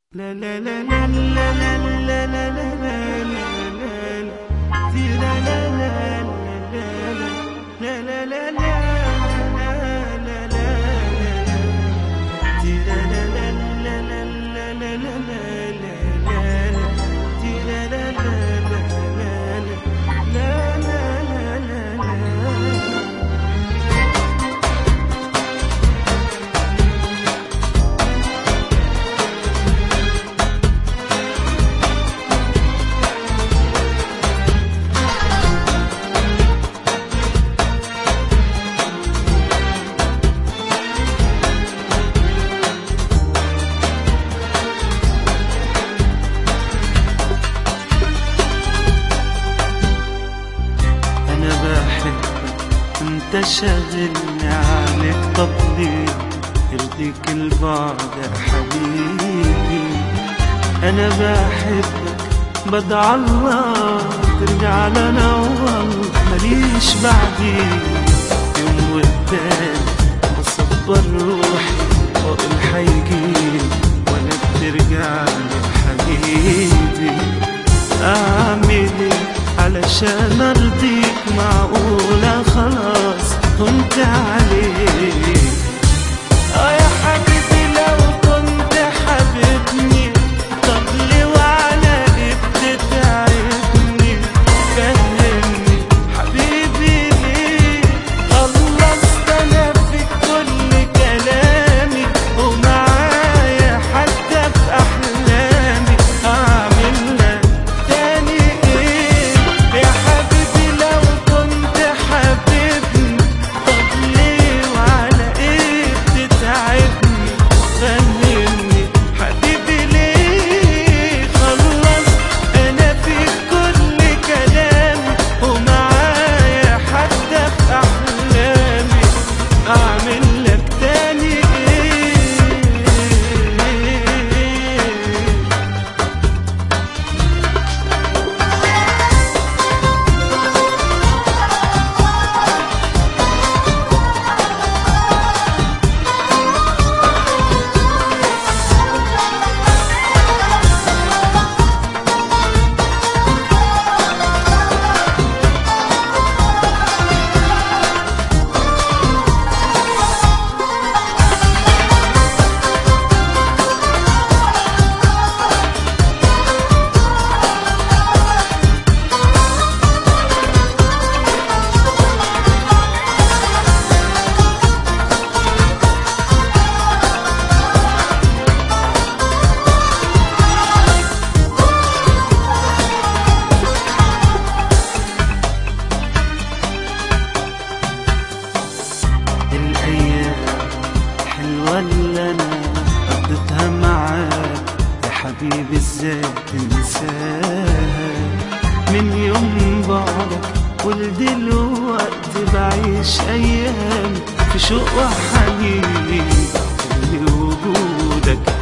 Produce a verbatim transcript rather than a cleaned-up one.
لا لا لا لا لا لا لا لا لا لا لا لا انت شاغلني عليك، طب ليه يرضيك البعد يا حبيبي؟ انا بحبك بدعى الله ترجع لنا والله ماليش بعديك. يوم والتاني بصبر روحي واقول حيجيلي ولا بترجع لي حبيبي. اعمل ايه علشان ارضيك؟ معقولة خلاص كنت عليك؟ اه يا حبيبي لو كنت حبيبني، طب ليه وعلى ايه بتتعبني؟ فهمني حبيبي ليه خلصت انا في كل كلامي ومعايا حتى في احلامي؟ اعمل لك تاني ايه يا حبيبي لو كنت حبيبني؟ طب ليه وعلى ايه بتتعبني؟ فهمني حبيبي ليه خلصت انا في كل كلامي ومعايا حتى في احلامي؟ اعمل لك تاني ايه؟ ولا انا قضيتها معاك يا حبيبي ازاي تنساها؟ من يوم بعدك ولدلوقتي بعيش ايام في شوق وحنين، وجودك